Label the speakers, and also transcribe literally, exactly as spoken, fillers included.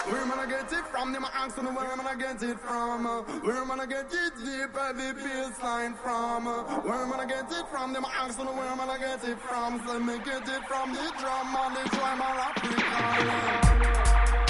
Speaker 1: Where am I gonna get it from? Them asking where am I gonna get it from? Uh, Where am I gonna get it deep heavy baseline from? Uh, Where am I gonna get it from? Them asking where am I gonna get it from? So let me get it from the drum and the drum and Africa.